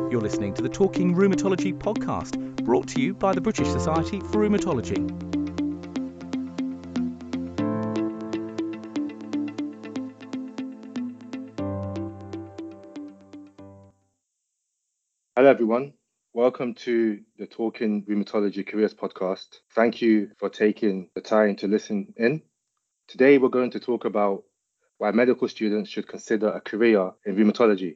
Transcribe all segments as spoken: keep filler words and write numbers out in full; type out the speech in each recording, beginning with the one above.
You're listening to the Talking Rheumatology podcast, brought to you by the British Society for Rheumatology. Hello everyone, welcome to the Talking Rheumatology Careers podcast. Thank you for taking the time to listen in. Today we're going to talk about why medical students should consider a career in rheumatology.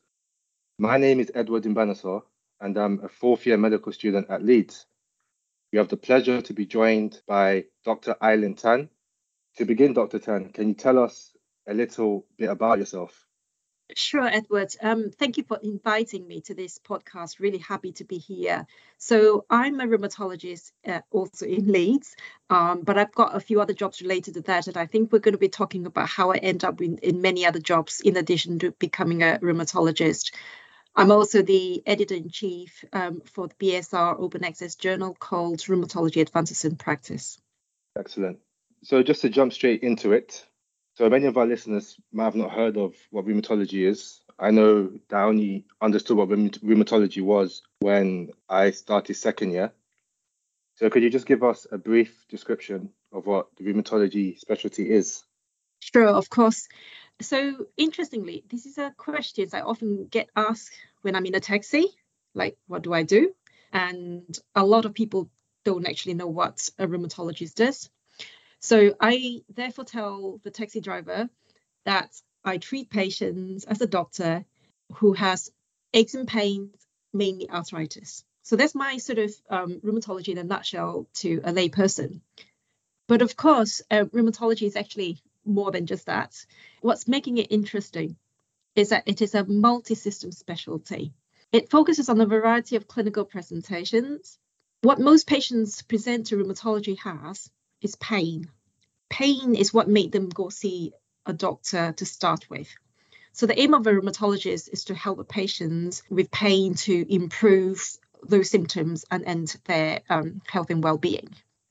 My name is Edward Imbanasor and I'm a fourth year medical student at Leeds. We have the pleasure to be joined by Doctor Eileen Tan. To begin, Doctor Tan, can you tell us a little bit about yourself? Sure, Edward. Um, thank you for inviting me to this podcast. Really happy to be here. So I'm a rheumatologist uh, also in Leeds, um, but I've got a few other jobs related to that. And I think we're going to be talking about how I end up in, in many other jobs in addition to becoming a rheumatologist. I'm also the editor-in-chief um, for the B S R open access journal called Rheumatology Advances in Practice. Excellent. So just to jump straight into it, so many of our listeners might have not heard of what rheumatology is. I know that I only understood what rheumatology was when I started second year. So could you just give us a brief description of what the rheumatology specialty is? Sure, of course. So interestingly, this is a question I often get asked when I'm in a taxi, like, what do I do? And a lot of people don't actually know what a rheumatologist does. So I therefore tell the taxi driver that I treat patients as a doctor who has aches and pains, mainly arthritis. So that's my sort of um, rheumatology in a nutshell to a lay person. But of course, uh, rheumatology is actually more than just that. What's making it interesting is that it is a multi-system specialty. It focuses on a variety of clinical presentations. What most patients present to rheumatology has is pain. Pain is what made them go see a doctor to start with. So the aim of a rheumatologist is to help a patient with pain to improve those symptoms and, and their um, health and well-being.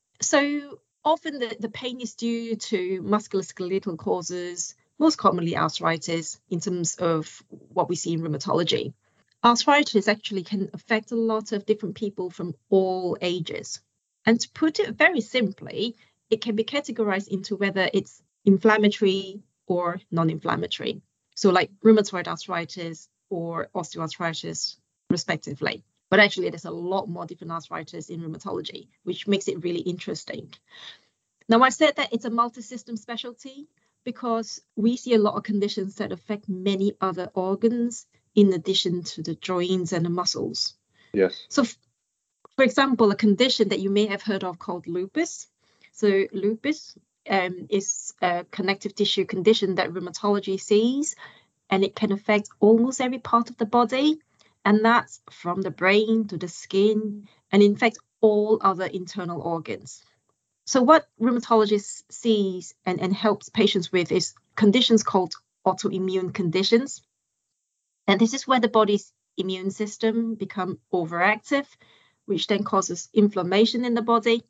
So often the, the pain is due to musculoskeletal causes, most commonly arthritis, in terms of what we see in rheumatology. Arthritis actually can affect a lot of different people from all ages. And to put it very simply, it can be categorized into whether it's inflammatory or non-inflammatory. So like rheumatoid arthritis or osteoarthritis, respectively. But actually, there's a lot more different arthritis in rheumatology, which makes it really interesting. Now, I said that it's a multi-system specialty because we see a lot of conditions that affect many other organs in addition to the joints and the muscles. Yes. So, for example, a condition that you may have heard of called lupus. So lupus um, is a connective tissue condition that rheumatology sees, and it can affect almost every part of the body. And that's from the brain to the skin, and in fact, all other internal organs. So what rheumatologists sees and, and helps patients with is conditions called autoimmune conditions. And this is where the body's immune system becomes overactive, which then causes inflammation in the body.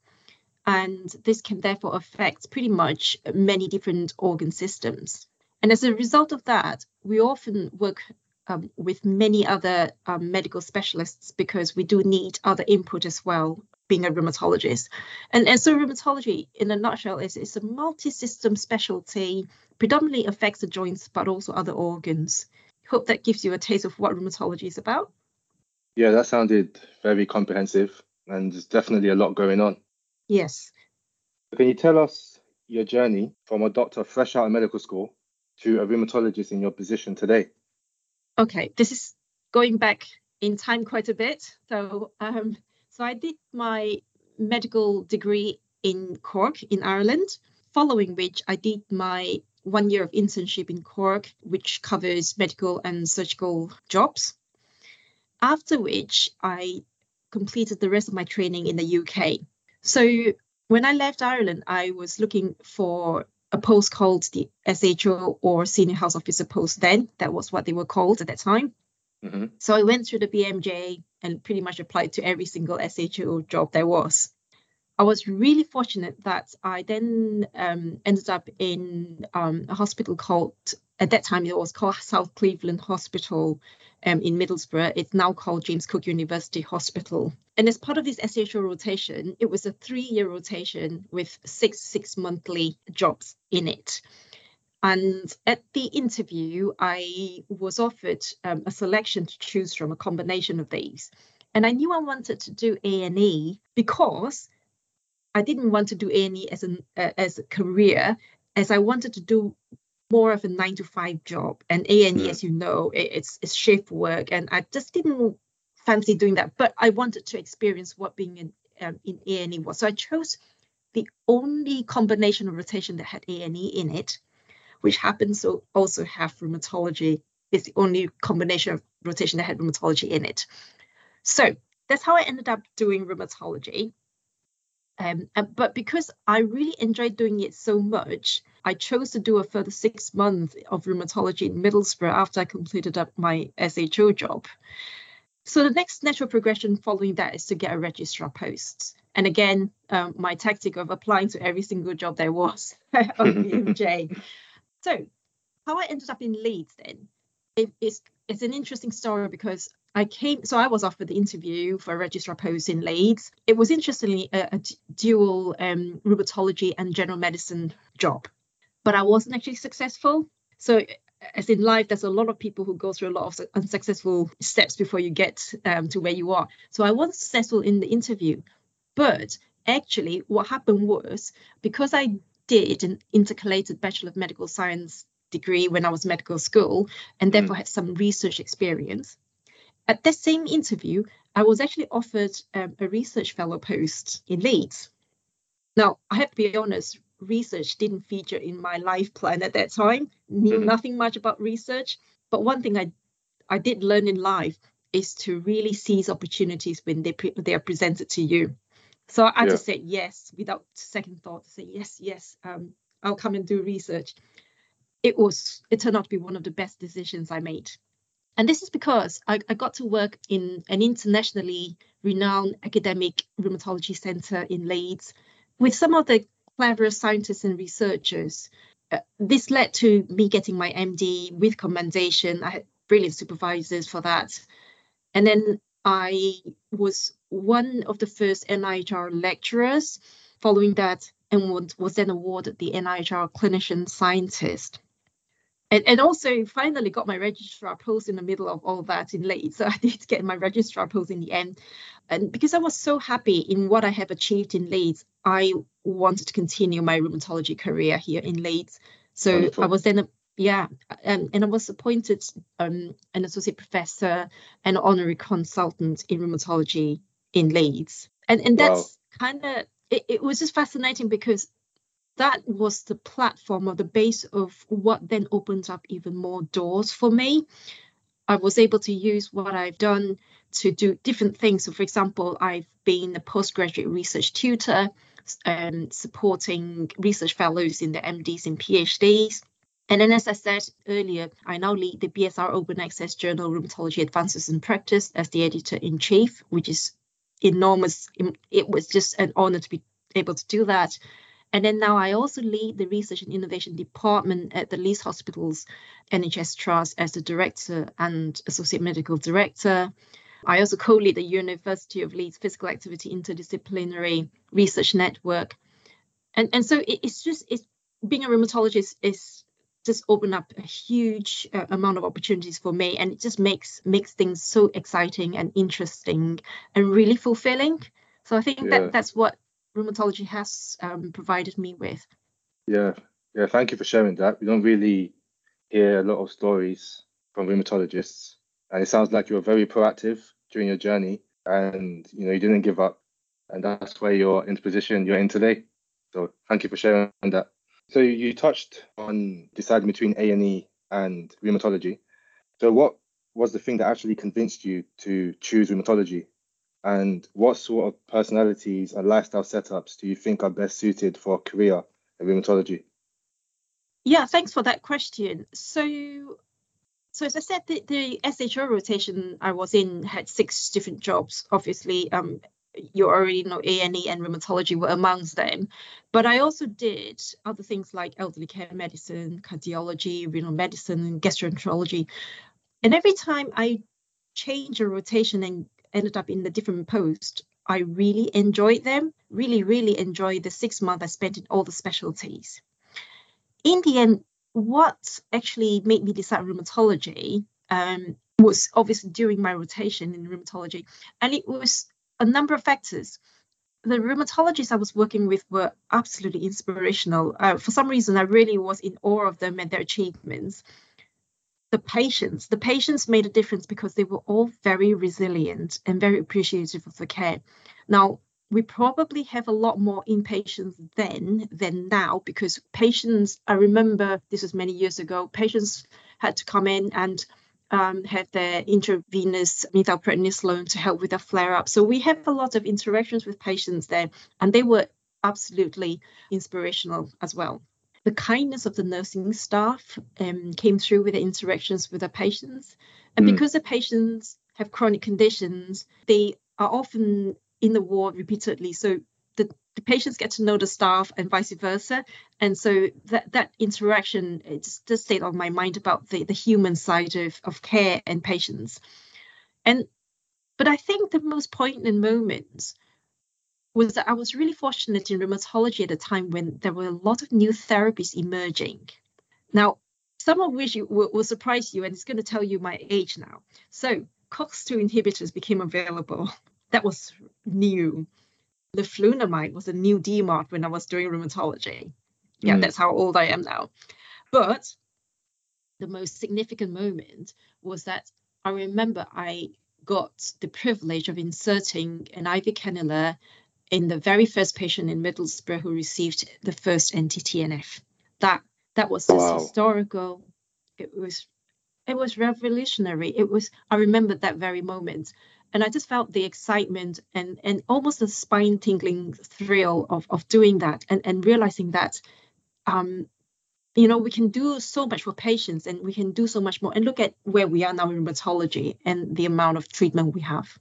And this can therefore affect pretty much many different organ systems. And as a result of that, we often work um, with many other um, medical specialists because we do need other input as well, being a rheumatologist. And, and so rheumatology, in a nutshell, is, is a multi-system specialty, predominantly affects the joints, but also other organs. Hope that gives you a taste of what rheumatology is about. Yeah, that sounded very comprehensive and there's definitely a lot going on. Yes. Can you tell us your journey from a doctor fresh out of medical school to a rheumatologist in your position today? Okay, this is going back in time quite a bit. So, um, so I did my medical degree in Cork in Ireland, following which I did my one year of internship in Cork, which covers medical and surgical jobs. After which I completed the rest of my training in the U K. So when I left Ireland, I was looking for a post called the S H O or Senior Health Officer post then. That was what they were called at that time. Mm-hmm. So I went through the B M J and pretty much applied to every single S H O job there was. I was really fortunate that I then um, ended up in um, a hospital called at that time it was called South Cleveland Hospital um, in Middlesbrough. It's now called James Cook University Hospital. And as part of this S H O rotation, it was a three-year rotation with six six-monthly jobs in it. And at the interview, I was offered um, a selection to choose from, a combination of these. And I knew I wanted to do A and E because I didn't want to do A and E as, an, uh, as a career, as I wanted to do more of a nine to five job. And A and E, mm. as you know, it, it's, it's shift work. And I just didn't fancy doing that. But I wanted to experience what being in, um, in A and E was. So I chose the only combination of rotation that had A and E in it, which happens to also have rheumatology. It's the only combination of rotation that had rheumatology in it. So that's how I ended up doing rheumatology. Um, but because I really enjoyed doing it so much, I chose to do a further six months of rheumatology in Middlesbrough after I completed up my S H O job. So the next natural progression following that is to get a registrar post. And again, um, my tactic of applying to every single job there was on B M J. So how I ended up in Leeds then, it, it's, it's an interesting story because I came, so I was offered the interview for a registrar post in Leeds. It was interestingly a, a dual um, rheumatology and general medicine job, but I wasn't actually successful. So as in life, there's a lot of people who go through a lot of unsuccessful steps before you get um, to where you are. So I wasn't successful in the interview, but actually what happened was because I did an intercalated Bachelor of Medical Science degree when I was medical school and therefore mm. had some research experience. At that same interview, I was actually offered um, a research fellow post in Leeds. Now, I have to be honest, research didn't feature in my life plan at that time, knew mm-hmm. nothing much about research. But one thing I, I did learn in life is to really seize opportunities when they, pre- they are presented to you. So I yeah. just said yes, without second thought, to say yes, yes, um, I'll come and do research. It was, it turned out to be one of the best decisions I made. And this is because I, I got to work in an internationally renowned academic rheumatology centre in Leeds with some of the cleverest scientists and researchers. Uh, this led to me getting my M D with commendation. I had brilliant supervisors for that. And then I was one of the first N I H R lecturers following that and was then awarded the N I H R Clinician Scientist. And, and also finally got my registrar post in the middle of all that in Leeds. So I did get my registrar post in the end. And because I was so happy in what I have achieved in Leeds, I wanted to continue my rheumatology career here in Leeds. So Wonderful. I was then, a, yeah, and, and I was appointed um, an associate professor and honorary consultant in rheumatology in Leeds. And, and that's wow. kind of, it, it was just fascinating because that was the platform or the base of what then opens up even more doors for me. I was able to use what I've done to do different things. So, for example, I've been a postgraduate research tutor, um, supporting research fellows in their M Ds and PhDs. And then, as I said earlier, I now lead the B S R Open Access Journal Rheumatology Advances in Practice as the editor-in-chief, which is enormous. It was just an honor to be able to do that. And then now I also lead the Research and Innovation Department at the Leeds Hospitals N H S Trust as the Director and Associate Medical Director. I also co-lead the University of Leeds Physical Activity Interdisciplinary Research Network. And, and so it, it's just, it's, being a rheumatologist is just opened up a huge uh, amount of opportunities for me. And it just makes, makes things so exciting and interesting and really fulfilling. So I think yeah. that that's what rheumatology has um, provided me with. Yeah, yeah. Thank you for sharing that. We don't really hear a lot of stories from rheumatologists, and it sounds like you were very proactive during your journey, and you know you didn't give up, and that's why you're in the position you're in today. So thank you for sharing that. So you touched on deciding between A and E and rheumatology. So what was the thing that actually convinced you to choose rheumatology? And what sort of personalities and lifestyle setups do you think are best suited for a career in rheumatology? Yeah, thanks for that question. So, so as I said, the, the S H O rotation I was in had six different jobs. Obviously, um, you already know A and E and rheumatology were amongst them. But I also did other things like elderly care medicine, cardiology, renal medicine, gastroenterology. And every time I changed a rotation and ended up in a different post, I really enjoyed them, really, really enjoyed the six months I spent in all the specialties. In the end, what actually made me decide rheumatology um, was obviously during my rotation in rheumatology, and it was a number of factors. The rheumatologists I was working with were absolutely inspirational. Uh, for some reason, I really was in awe of them and their achievements. The patients, the patients made a difference because they were all very resilient and very appreciative of the care. Now, we probably have a lot more inpatients then than now, because patients, I remember this was many years ago, patients had to come in and um, have their intravenous methylprednisolone to help with a flare-up. So we have a lot of interactions with patients there, and they were absolutely inspirational as well. The kindness of the nursing staff um, came through with the interactions with the patients. And mm. because the patients have chronic conditions, they are often in the ward repeatedly. So the, the patients get to know the staff and vice versa. And so that, that interaction, it just, just stayed on my mind about the, the human side of, of care and patients. And but I think the most poignant moments was that I was really fortunate in rheumatology at a time when there were a lot of new therapies emerging. Now, some of which will, will surprise you, and it's going to tell you my age now. So COX two inhibitors became available. That was new. Leflunomide was a new D MARD when I was doing rheumatology. Yeah, mm. That's how old I am now. But the most significant moment was that I remember I got the privilege of inserting an I V cannula in the very first patient in Middlesbrough who received the first anti T N F. That that was just wow. historical. It was it was revolutionary. It was I remembered that very moment. And I just felt the excitement and, and almost a spine-tingling thrill of, of doing that and, and realizing that um, you know, we can do so much for patients and we can do so much more. And look at where we are now in rheumatology and the amount of treatment we have.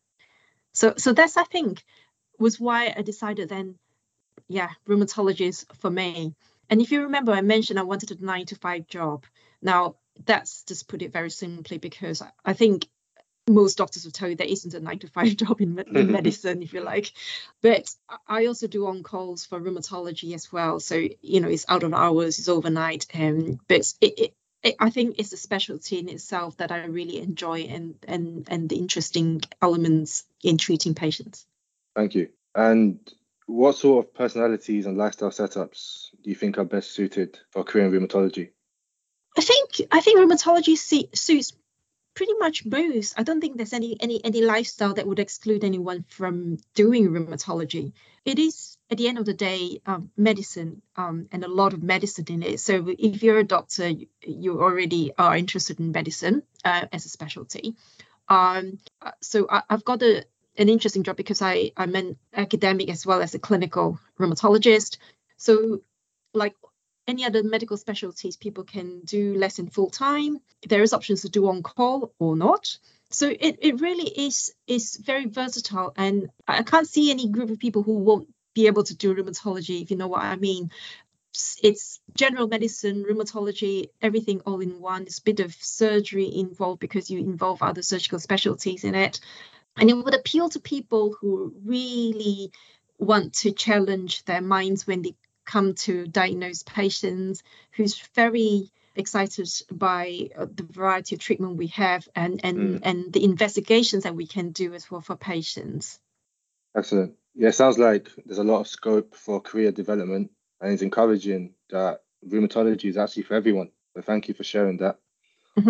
So so that's I think was why I decided then, yeah, rheumatology is for me. And if you remember, I mentioned I wanted a nine to five job. Now, that's just put it very simply because I think most doctors will tell you there isn't a nine to five job in, in medicine, if you like. But I also do on calls for rheumatology as well. So, you know, it's out of hours, it's overnight. Um, but it, it, it, I think it's a specialty in itself that I really enjoy and, and, and the interesting elements in treating patients. Thank you. And what sort of personalities and lifestyle setups do you think are best suited for a career in rheumatology? I think I think rheumatology see, suits pretty much both. I don't think there's any any any lifestyle that would exclude anyone from doing rheumatology. It is, at the end of the day, um, medicine um, and a lot of medicine in it. So if you're a doctor, you, you already are interested in medicine uh, as a specialty. Um, so I, I've got a an interesting job because I, I'm an academic as well as a clinical rheumatologist. So like any other medical specialties, people can do less than full time. There is options to do on call or not. So it, it really is, is very versatile. And I can't see any group of people who won't be able to do rheumatology, if you know what I mean. It's general medicine, rheumatology, everything all in one. There's a bit of surgery involved because you involve other surgical specialties in it. And it would appeal to people who really want to challenge their minds when they come to diagnose patients, who's very excited by the variety of treatment we have and, and, mm. and the investigations that we can do as well for patients. Excellent. Yeah, it sounds like there's a lot of scope for career development, and it's encouraging that rheumatology is actually for everyone. So thank you for sharing that. Mm-hmm.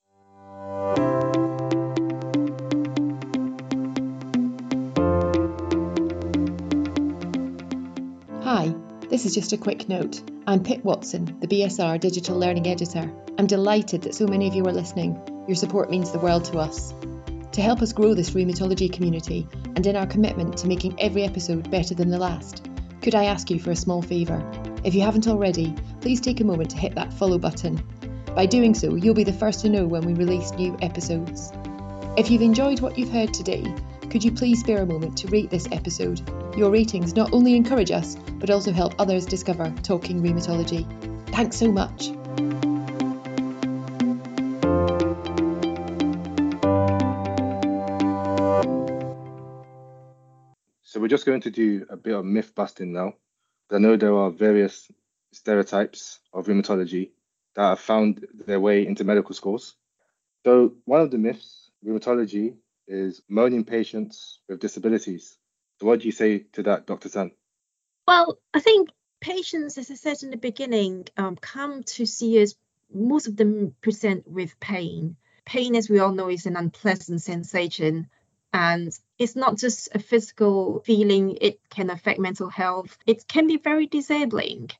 Hi, this is just a quick note. I'm Pip Watson, the B S R Digital Learning Editor. I'm delighted that so many of you are listening. Your support means the world to us. To help us grow this rheumatology community and in our commitment to making every episode better than the last, could I ask you for a small favour? If you haven't already, please take a moment to hit that follow button. By doing so, you'll be the first to know when we release new episodes. If you've enjoyed what you've heard today, could you please spare a moment to rate this episode? Your ratings not only encourage us, but also help others discover Talking Rheumatology. Thanks so much. So we're just going to do a bit of myth busting now. I know there are various stereotypes of rheumatology that have found their way into medical schools. So one of the myths, rheumatology, is moaning patients with disabilities. So what do you say to that, Doctor Tan? Well, I think patients, as I said in the beginning, um, come to see us, most of them present with pain. Pain, as we all know, is an unpleasant sensation. And it's not just a physical feeling, it can affect mental health. It can be very disabling.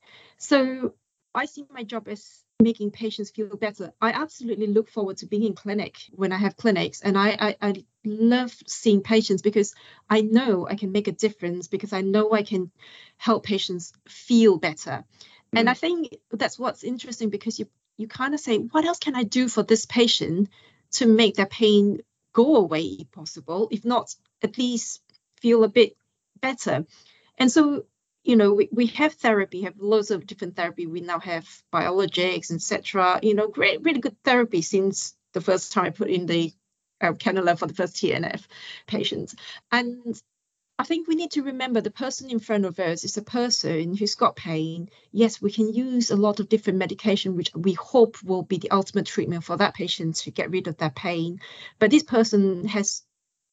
So I see my job as making patients feel better. I absolutely look forward to being in clinic when I have clinics. And I, I, I love seeing patients because I know I can make a difference, because I know I can help patients feel better. Mm. And I think that's what's interesting, because you, you kind of say, what else can I do for this patient to make their pain go away if possible, if not at least feel a bit better. And so, you know, we, we have therapy, have loads of different therapy. We now have biologics, et cetera. You know, great, really good therapy since the first time I put in the uh, cannula for the first T N F patients. And I think we need to remember the person in front of us is a person who's got pain. Yes, we can use a lot of different medication, which we hope will be the ultimate treatment for that patient to get rid of their pain. But this person has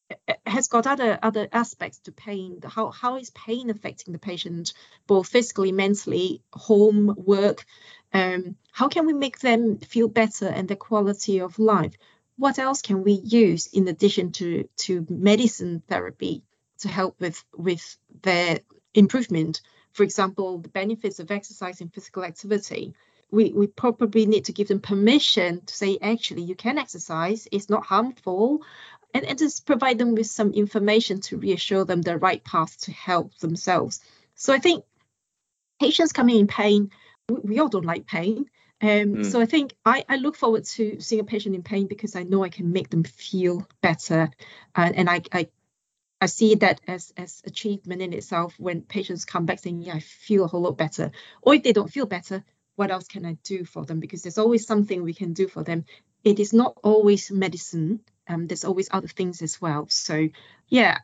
has got other other aspects to pain. How how is pain affecting the patient, both physically, mentally, home, work? Um, how can we make them feel better and their quality of life? What else can we use in addition to to medicine therapy to help with with their improvement? For example, the benefits of exercise and physical activity. We, we probably need to give them permission to say, actually, you can exercise, it's not harmful, and, and just provide them with some information to reassure them the right path to help themselves. So I think patients coming in pain, we, we all don't like pain. Um, mm. So I think I, I look forward to seeing a patient in pain because I know I can make them feel better. And, and I, I I see that as, as achievement in itself when patients come back saying, yeah, I feel a whole lot better. Or if they don't feel better, what else can I do for them? Because there's always something we can do for them. It is not always medicine. Um, there's always other things as well. So, yeah,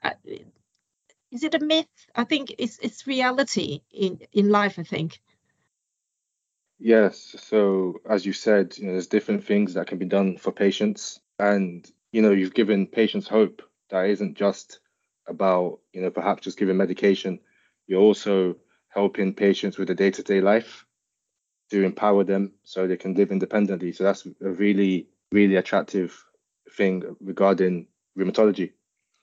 is it a myth? I think it's it's reality in, in life, I think. Yes. So, as you said, you know, there's different things that can be done for patients. And, you know, you've given patients hope that isn't just about, you know, perhaps just giving medication. You're also helping patients with the day-to-day life, to empower them so they can live independently. So that's a really, really attractive thing regarding rheumatology.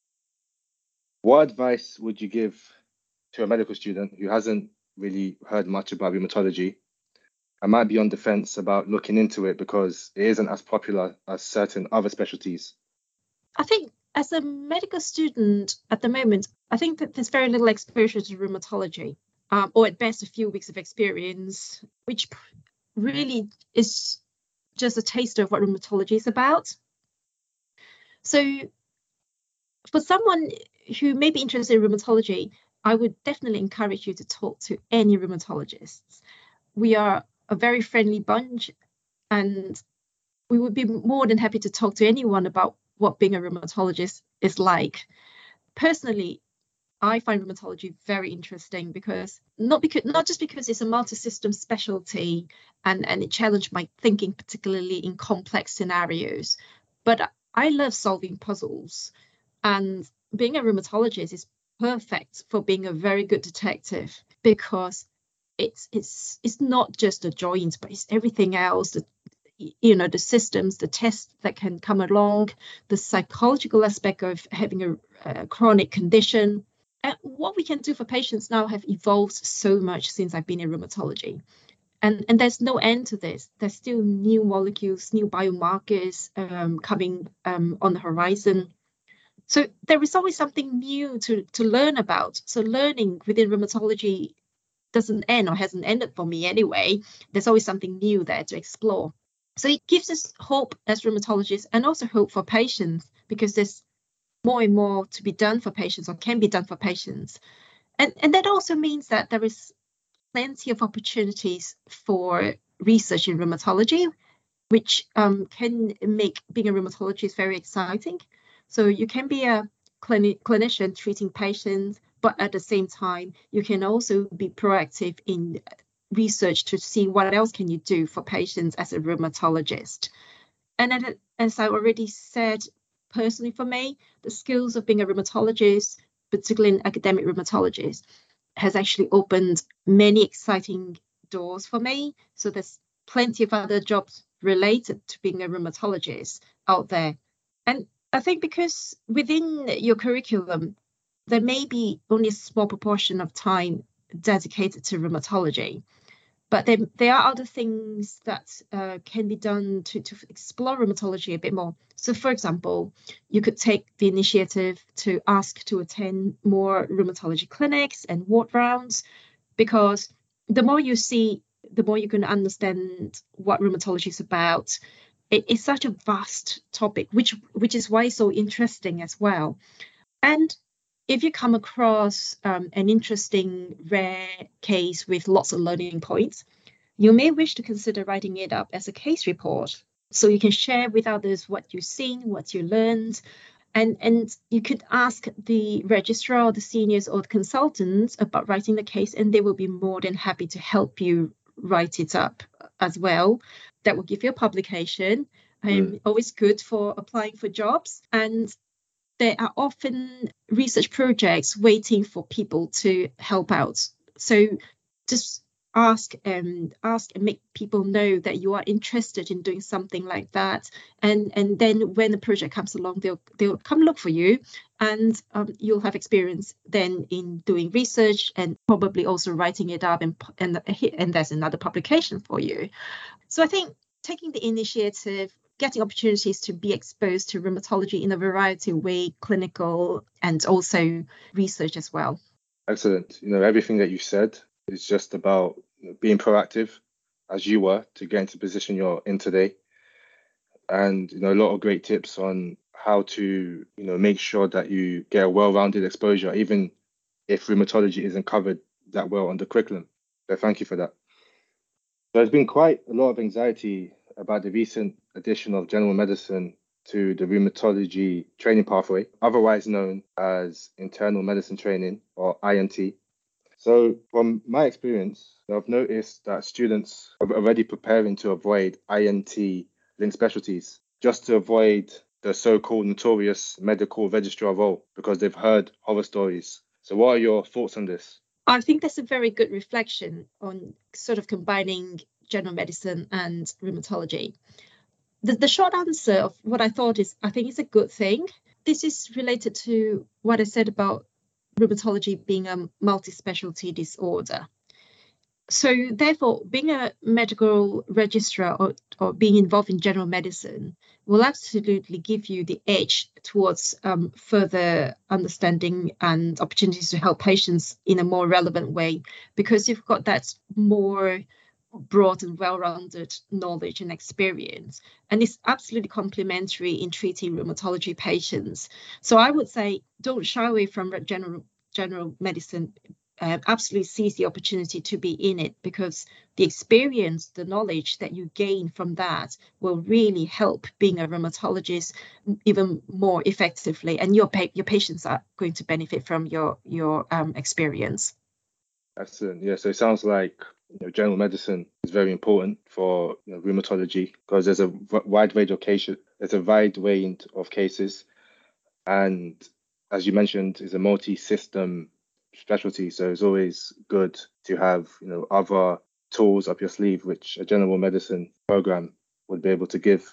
What advice would you give to a medical student who hasn't really heard much about rheumatology and might be on the fence about looking into it because it isn't as popular as certain other specialties? I think as a medical student at the moment, I think that there's very little exposure to rheumatology. Um, or at best a few weeks of experience, which really is just a taster of what rheumatology is about. So for someone who may be interested in rheumatology, I would definitely encourage you to talk to any rheumatologists. We are a very friendly bunch, and we would be more than happy to talk to anyone about what being a rheumatologist is like. Personally, I find rheumatology very interesting because not because not just because it's a multi-system specialty and, and it challenged my thinking, particularly in complex scenarios, but I love solving puzzles. And being a rheumatologist is perfect for being a very good detective because it's it's it's not just the joints, but it's everything else. The, you know, the systems, the tests that can come along, the psychological aspect of having a, a chronic condition. And what we can do for patients now have evolved so much since I've been in rheumatology. And, and there's no end to this. There's still new molecules, new biomarkers um, coming um, on the horizon. So there is always something new to, to learn about. So learning within rheumatology doesn't end or hasn't ended for me anyway. There's always something new there to explore. So it gives us hope as rheumatologists and also hope for patients because there's more and more to be done for patients or can be done for patients. And, and that also means that there is plenty of opportunities for research in rheumatology, which um, can make being a rheumatologist very exciting. So you can be a clini- clinician treating patients, but at the same time, you can also be proactive in research to see what else can you do for patients as a rheumatologist. And then, as I already said, personally for me, the skills of being a rheumatologist, particularly an academic rheumatologist, has actually opened many exciting doors for me. So there's plenty of other jobs related to being a rheumatologist out there. And I think because within your curriculum, there may be only a small proportion of time dedicated to rheumatology. But there, there are other things that uh, can be done to, to explore rheumatology a bit more. So, for example, you could take the initiative to ask to attend more rheumatology clinics and ward rounds, because the more you see, the more you can understand what rheumatology is about. It, it's such a vast topic, which which is why it's so interesting as well. And if you come across um, an interesting rare case with lots of learning points, you may wish to consider writing it up as a case report, so you can share with others what you've seen, what you learned, and, and you could ask the registrar or the seniors or the consultants about writing the case, and they will be more than happy to help you write it up as well. That will give you a publication. Mm. Um, always good for applying for jobs. And there are often research projects waiting for people to help out. So just ask and ask and make people know that you are interested in doing something like that. And and then when the project comes along, they'll they'll come look for you, and um, you'll have experience then in doing research and probably also writing it up, and and and there's another publication for you. So I think taking the initiative, getting opportunities to be exposed to rheumatology in a variety of ways, clinical and also research as well. Excellent. You know, everything that you said is just about being proactive, as you were, to get into the position you're in today. And, you know, a lot of great tips on how to, you know, make sure that you get a well-rounded exposure, even if rheumatology isn't covered that well on the curriculum. So thank you for that. There's been quite a lot of anxiety about the recent addition of general medicine to the rheumatology training pathway, otherwise known as internal medicine training, or I N T. So from my experience, I've noticed that students are already preparing to avoid I N T linked specialties, just to avoid the so-called notorious medical registrar role, because they've heard horror stories. So what are your thoughts on this? I think that's a very good reflection on sort of combining general medicine and rheumatology. The, the short answer of what I thought is, I think it's a good thing. This is related to what I said about rheumatology being a multi-specialty disorder. So therefore, being a medical registrar or, or being involved in general medicine will absolutely give you the edge towards um, further understanding and opportunities to help patients in a more relevant way, because you've got that more broad and well-rounded knowledge and experience, and it's absolutely complementary in treating rheumatology patients. So I would say don't shy away from general general medicine. Uh, absolutely seize the opportunity to be in it, because the experience, the knowledge that you gain from that will really help being a rheumatologist even more effectively, and your pa- your patients are going to benefit from your your um, experience. Excellent. Yeah, so it sounds like, you know, general medicine is very important for, you know, rheumatology, because there's a v- wide range of cases. There's a wide range of cases, and as you mentioned, is a multi-system specialty. So it's always good to have, you know, other tools up your sleeve, which a general medicine program would be able to give.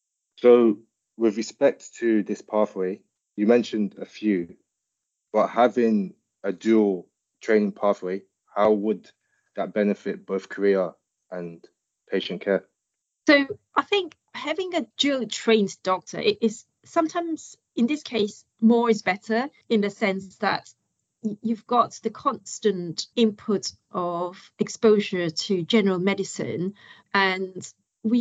So with respect to this pathway, you mentioned a few, but having a dual training pathway, how would that benefit both career and patient care? So I think having a dual trained doctor is sometimes, in this case, more is better, in the sense that you've got the constant input of exposure to general medicine, and we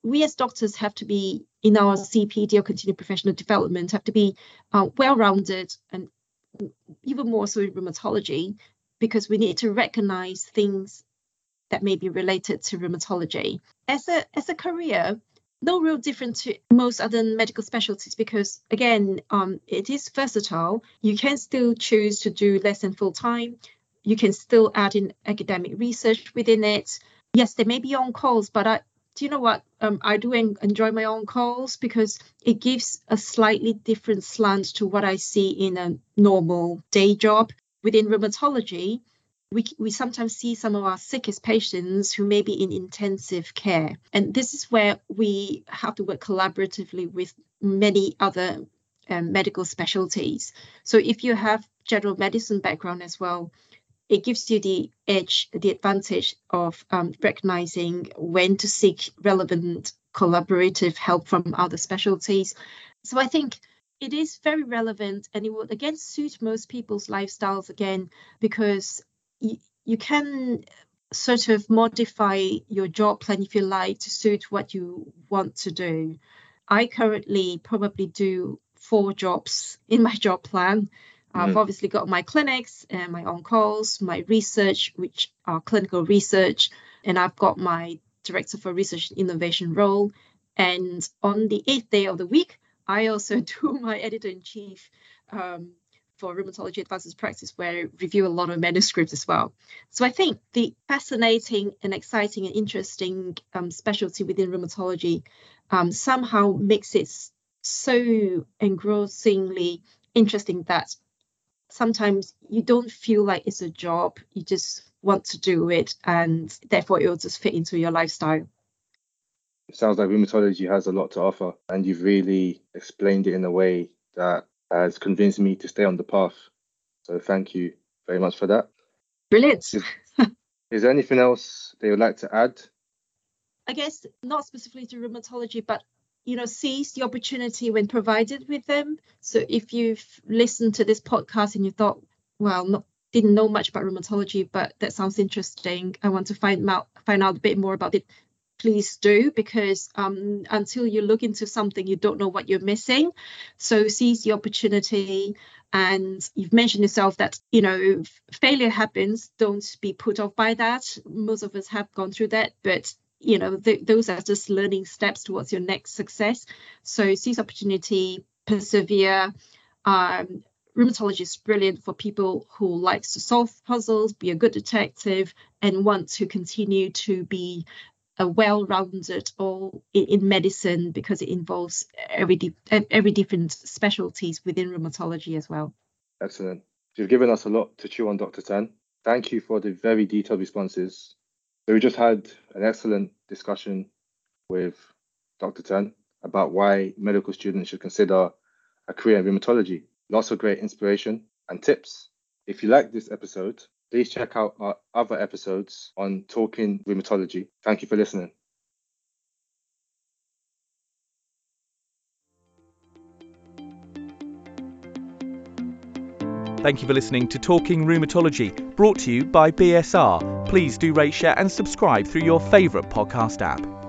we as doctors have to be, in our C P D or continuing professional development, have to be uh, well-rounded, and even more so in rheumatology, because we need to recognize things that may be related to rheumatology. As a as a career, no real different to most other medical specialties, because again, um, it is versatile. You can still choose to do less than full time. You can still add in academic research within it. Yes, there may be on calls, but I, do you know what? Um, I do en- enjoy my on calls because it gives a slightly different slant to what I see in a normal day job. Within rheumatology, we we sometimes see some of our sickest patients who may be in intensive care. And this is where we have to work collaboratively with many other um, medical specialties. So if you have general medicine background as well, it gives you the edge, the advantage of um, recognizing when to seek relevant collaborative help from other specialties. So I think it is very relevant, and it will again suit most people's lifestyles again, because you, you can sort of modify your job plan, if you like, to suit what you want to do. I currently probably do four jobs in my job plan. I've mm-hmm. obviously got my clinics and my on-calls, my research, which are clinical research, and I've got my Director for Research and Innovation role. And on the eighth day of the week, I also do my Editor-in-Chief um, for Rheumatology Advances Practice, where I review a lot of manuscripts as well. So I think the fascinating and exciting and interesting um, specialty within rheumatology um, somehow makes it so engrossingly interesting that sometimes you don't feel like it's a job, you just want to do it, and therefore it will just fit into your lifestyle. It sounds like rheumatology has a lot to offer, and you've really explained it in a way that has convinced me to stay on the path. So thank you very much for that. Brilliant. Is, is there anything else that you'd like to add? I guess not specifically to rheumatology, but you know, seize the opportunity when provided with them. So if you've listened to this podcast and you thought, well, not, didn't know much about rheumatology, but that sounds interesting, I want to find out find out a bit more about it, please do, because um, until you look into something, you don't know what you're missing. So seize the opportunity. And you've mentioned yourself that, you know, failure happens. Don't be put off by that. Most of us have gone through that, but you know, th- those are just learning steps towards your next success. So seize opportunity, persevere. Um, rheumatology is brilliant for people who likes to solve puzzles, be a good detective, and want to continue to be a well-rounded or in, in medicine, because it involves every di- every different specialties within rheumatology as well. Excellent. You've given us a lot to chew on, Doctor Tan. Thank you for the very detailed responses. So we just had an excellent discussion with Doctor Tan about why medical students should consider a career in rheumatology. Lots of great inspiration and tips. If you like this episode, please check out our other episodes on Talking Rheumatology. Thank you for listening. Thank you for listening to Talking Rheumatology, brought to you by B S R. Please do rate, share and subscribe through your favourite podcast app.